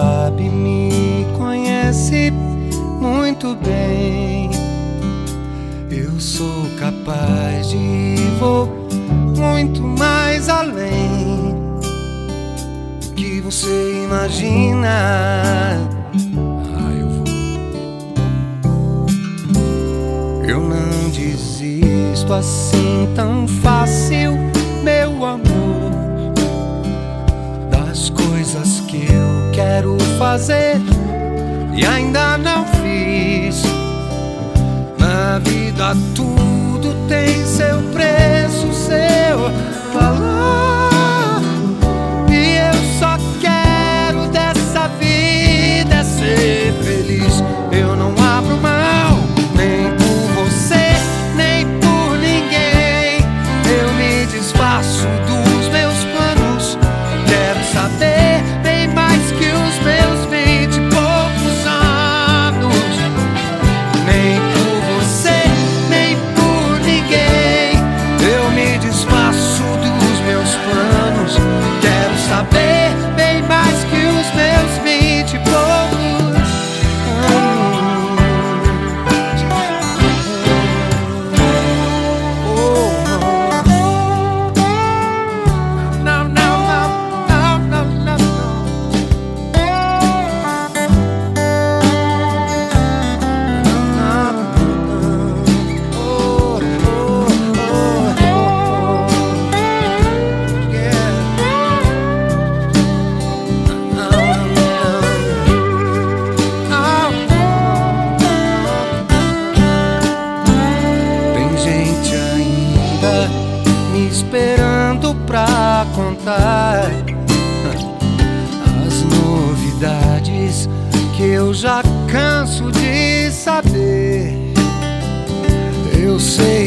sabe, me conhece muito bem. Eu sou capaz de ir, vou muito mais além do que você imagina. Eu vou. Eu não desisto assim tão fácil, meu amor, das coisas que eu quero fazer e ainda não fiz. Na vida tudo tem seu preço, seu valor, e eu só quero dessa vida é ser feliz. Eu não abro mão, nem por você, nem por ninguém. Eu me desfaço dos meus planos. Quero saber bem mais que os meus 20 e poucos anos. Nem por você, nem por ninguém. Eu me desfaço dos meus planos. Quero saber bem mais que os meus 20 e poucos anos. Não, não, não, não, não, não. Tem gente ainda me esperando pra contar as novidades que eu já canso de saber. Eu sei